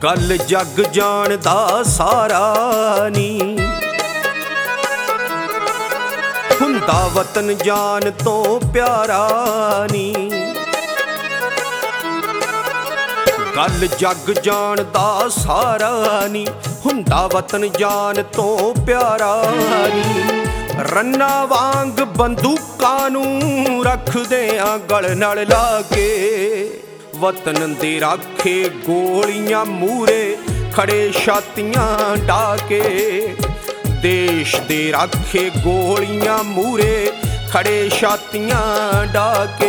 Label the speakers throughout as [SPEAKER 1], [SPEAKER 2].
[SPEAKER 1] गल जग जानदा सारा नी, हुंदा वतन जान तो प्यारा नी। गल जग जानदा सारा नी, हुंदा वतन जान तो प्यारा नी। रन्ना वांग बंदूकां नूं रखदे आ गल नाल ला के, वतन दे राखे गोलियां मूरे खड़े छातियां डाके। देश दे राखे गोलियां मूरे खड़े छातियां डाके।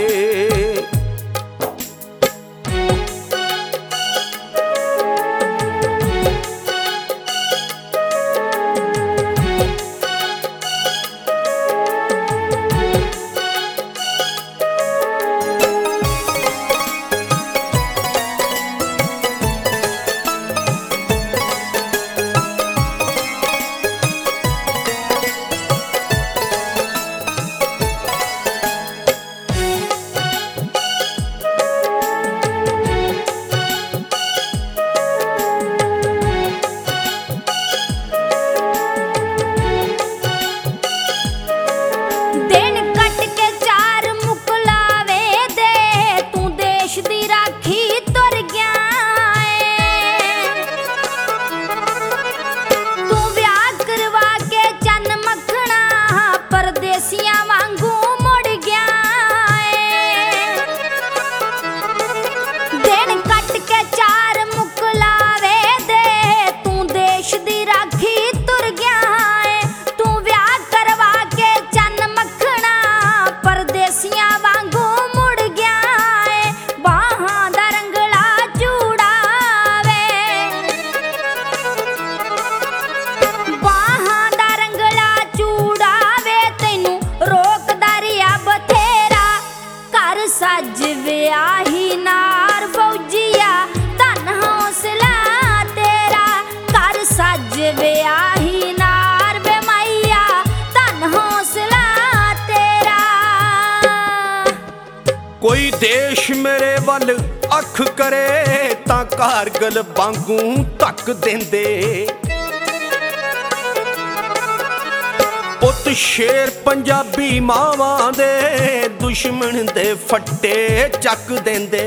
[SPEAKER 2] सज व्याही नार फौजिया धन हौसला तेरा, कर सज व्याही नार वे मैया धन हौसला तेरा।
[SPEAKER 1] कोई देश मेरे वल अख करे तां कारगिल वांगू तक देंदे। पुत शेर पंजाबी मावां दे दुश्मन दे फट्टे चक देंदे।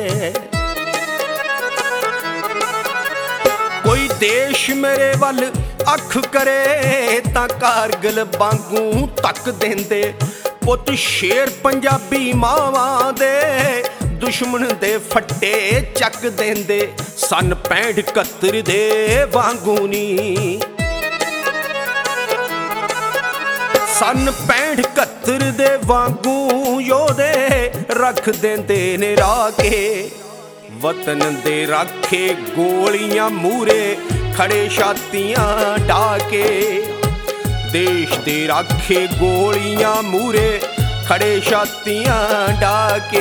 [SPEAKER 1] कोई देश मेरे वल अख करे तां कारगिल वांगू तक देंदे। पुत शेर पंजाबी मावां दे दुश्मन दे फट्टे चक देंदे। सन 65-71 दे वांगू नी, सन 65-71 दे वांगू योधे रख देंदे ने राके। वतन दे राखे गोलियां मूरे खड़े छातियां डाके। देश दे राखे गोलियां मूरे खड़े छातियां डाके।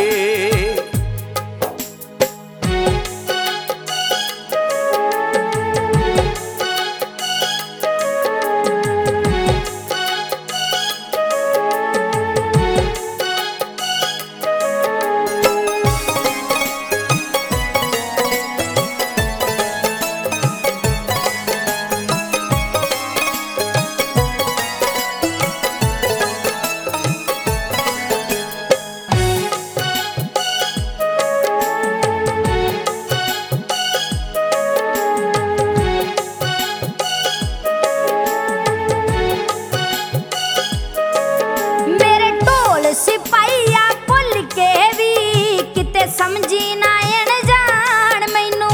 [SPEAKER 2] समझी ना जान मैनू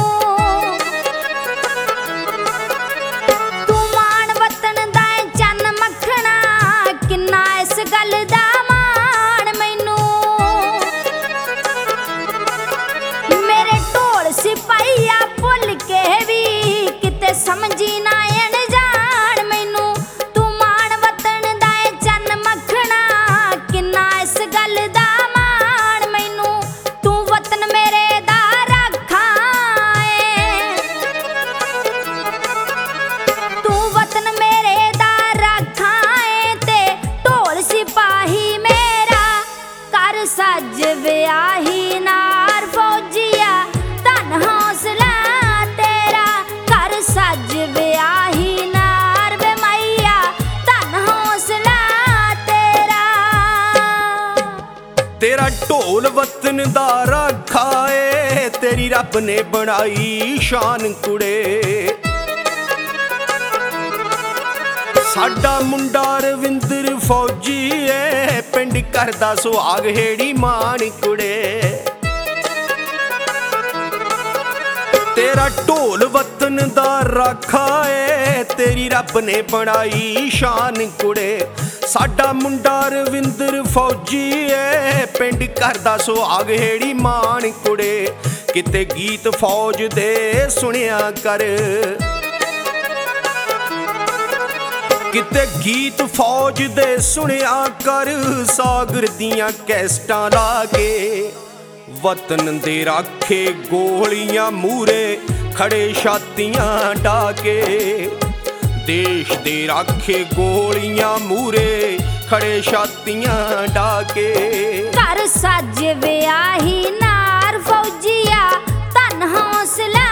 [SPEAKER 2] तू मान वतन दा चन मखना, किन्ना इस गल दा मान मैनू। मेरे ढोल सिपाहिया भुल के भी किते समझी ना जान मैनू। तू मान वतन दा चन मखना, किन्ना इस गल दा मान मैनू। तू वतन मेरे दा रखा है, तू वतन मेरे दा रखा है ते ढोल सिपाही
[SPEAKER 1] तेरा ढोल वतन दा राखा ए तेरी रब ने बनाई शान कुड़े साडा मुंडा रविंदर फौजी ए पिंड करदा सुहाग हेड़ी मान कुड़े तेरा ढोल वतन दा राखा ए तेरी रब ने बनाई शान कुड़े साडा मुंडा रविंदर फौजी ए पिंड करदा सुहाग हेड़ी मान कुड़े किते गीत फौज दे सुनिया कर किते गीत फौज दे सुनिया कर सागर दियां कैस्टां ला के वतन दे राखे गोलियां मूरे खड़े छातियां डाके देश दे राखे गोलियां मूरे खड़े छातियां डाके
[SPEAKER 2] कर सज व्याही नार फौजिया तन हौसला